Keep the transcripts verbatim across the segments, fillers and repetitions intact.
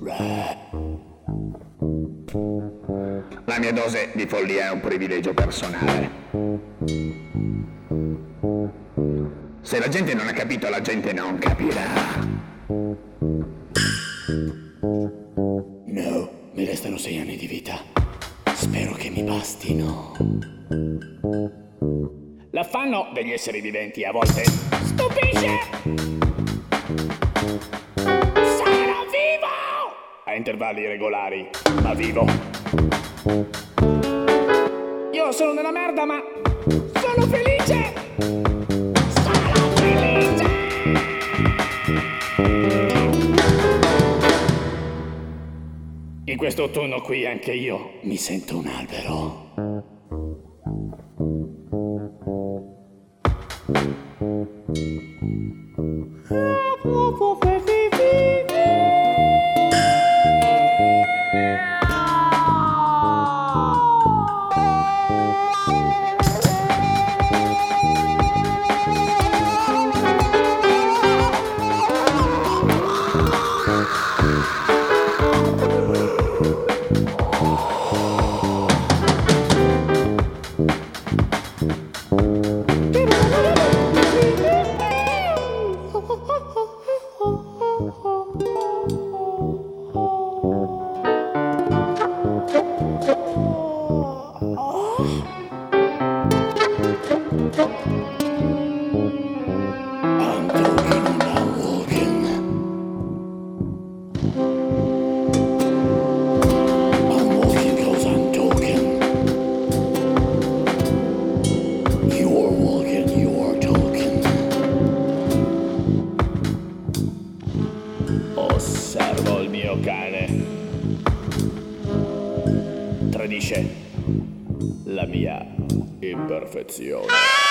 La mia dose di follia è un privilegio personale. Se la gente non ha capito, la gente non capirà. No, mi restano sei anni di vita. Spero che mi bastino. L'affanno degli esseri viventi a volte stupisce. Sarò vivo! A intervalli regolari, ma vivo. Io sono nella merda, ma sono felice! Sono felice! In questo autunno qui anche io mi sento un albero. Osservo il mio cane. Tradisce la mia imperfezione.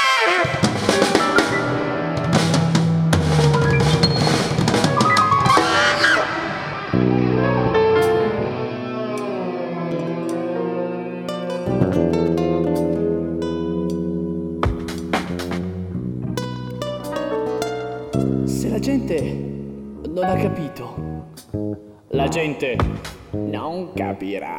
Se la gente non ha capito, la gente non capirà.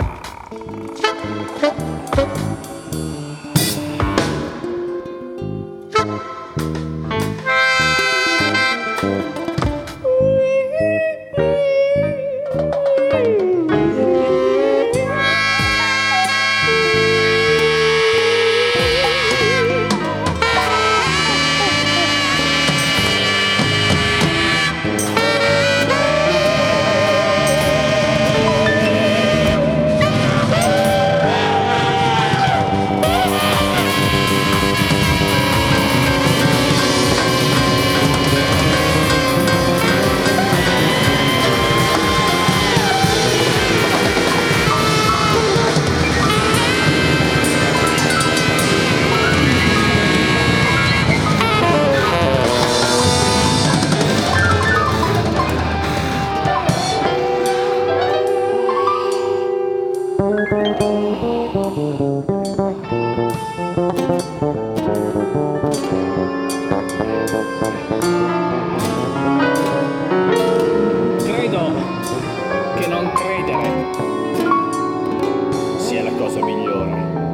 Credo che non credere sia la cosa migliore.